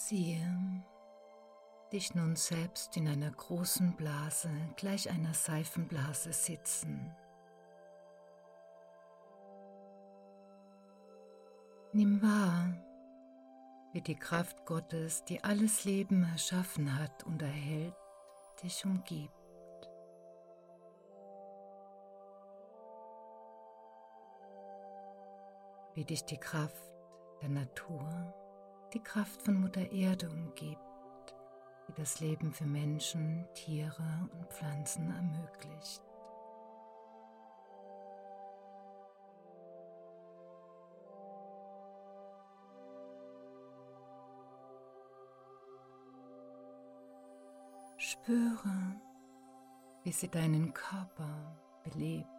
Siehe dich nun selbst in einer großen Blase, gleich einer Seifenblase sitzen. Nimm wahr, wie die Kraft Gottes, die alles Leben erschaffen hat und erhält, dich umgibt. Wie dich die Kraft der Natur, die Kraft von Mutter Erde umgibt, die das Leben für Menschen, Tiere und Pflanzen ermöglicht. Spüre, wie sie deinen Körper belebt